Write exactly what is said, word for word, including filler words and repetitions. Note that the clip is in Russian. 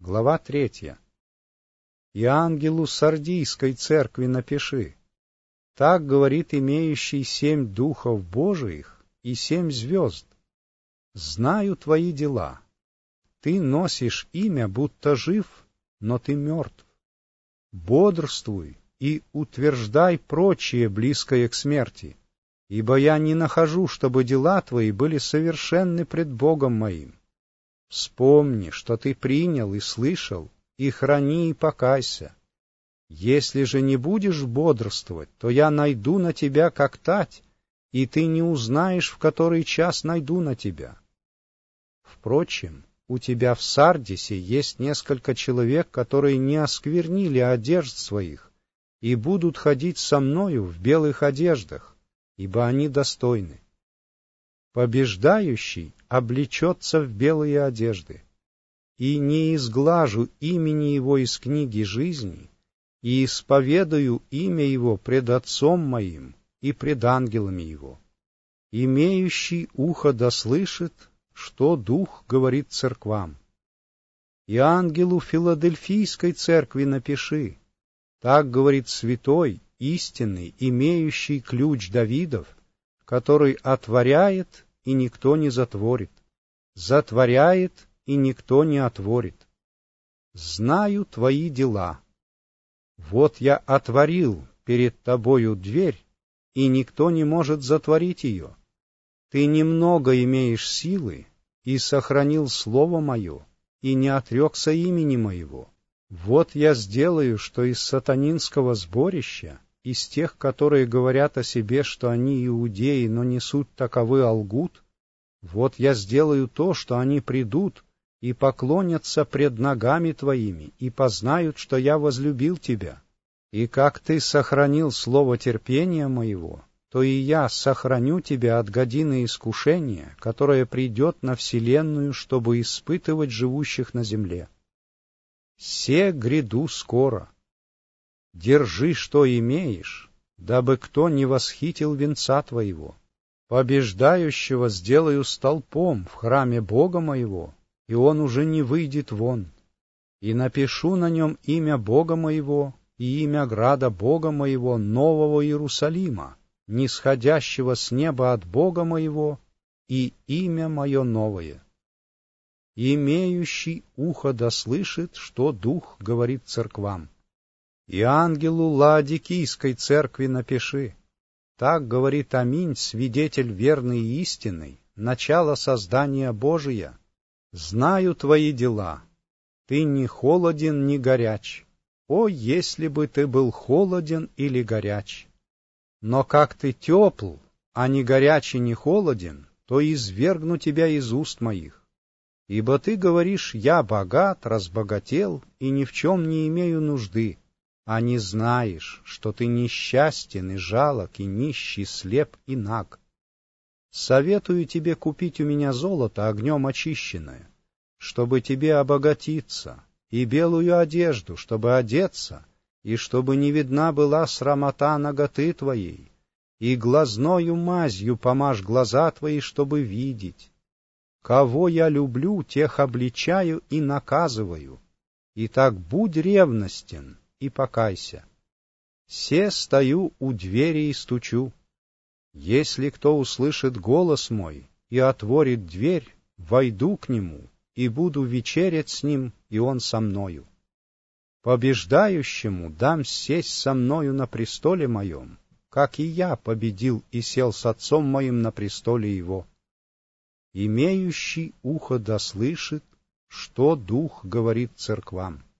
Глава третья. «И ангелу Сардийской церкви напиши: так говорит имеющий семь духов Божиих и семь звезд. Знаю твои дела. Ты носишь имя, будто жив, но ты мертв. Бодрствуй и утверждай прочие, близкое к смерти, ибо я не нахожу, чтобы дела твои были совершенны пред Богом моим. Вспомни, что ты принял и слышал, и храни и покайся. Если же не будешь бодрствовать, то я найду на тебя, как тать, и ты не узнаешь, в который час найду на тебя. Впрочем, у тебя в Сардисе есть несколько человек, которые не осквернили одежд своих, и будут ходить со мною в белых одеждах, ибо они достойны. Побеждающий облечется в белые одежды, и не изглажу имени его из книги жизни, и исповедую имя его пред Отцом моим и пред ангелами его. Имеющий ухо да слышит, что Дух говорит церквам. И ангелу Филадельфийской церкви напиши: так говорит святой, истинный, имеющий ключ Давидов, который отворяет, и никто не затворит, затворяет, и никто не отворит. Знаю твои дела. Вот я отворил перед тобою дверь, и никто не может затворить ее. Ты немного имеешь силы, и сохранил слово мое, и не отрекся имени моего. Вот я сделаю, что из сатанинского сборища, из тех, которые говорят о себе, что они иудеи, но не суть таковы, а лгут, вот я сделаю то, что они придут и поклонятся пред ногами твоими, и познают, что я возлюбил тебя. И как ты сохранил слово терпения моего, то и я сохраню тебя от годины искушения, которое придет на вселенную, чтобы испытывать живущих на земле. Се гряду скоро. Держи, что имеешь, дабы кто не восхитил венца твоего. Побеждающего сделаю столпом в храме Бога моего, и он уже не выйдет вон. И напишу на нем имя Бога моего и имя града Бога моего, нового Иерусалима, нисходящего с неба от Бога моего, и имя мое новое. Имеющий ухо да слышит, что Дух говорит церквам. И ангелу Лаодикийской церкви напиши: так говорит Аминь, свидетель верный и истинный, начало создания Божия. Знаю твои дела. Ты не холоден, ни горяч. О, если бы ты был холоден или горяч! Но как ты тепл, а не горяч и не холоден, то извергну тебя из уст моих. Ибо ты говоришь: я богат, разбогател, и ни в чем не имею нужды, а не знаешь, что ты несчастен и жалок, и нищий, слеп и наг. Советую тебе купить у меня золото огнем очищенное, чтобы тебе обогатиться, и белую одежду, чтобы одеться, и чтобы не видна была срамота наготы твоей, и глазною мазью помажь глаза твои, чтобы видеть. Кого я люблю, тех обличаю и наказываю. Итак, будь ревностен и покайся. Се стою у двери и стучу. Если кто услышит голос мой и отворит дверь, войду к нему и буду вечерять с ним, и он со мною. Побеждающему дам сесть со мною на престоле моем, как и я победил и сел с Отцом моим на престоле его. Имеющий ухо да слышит, что Дух говорит церквам.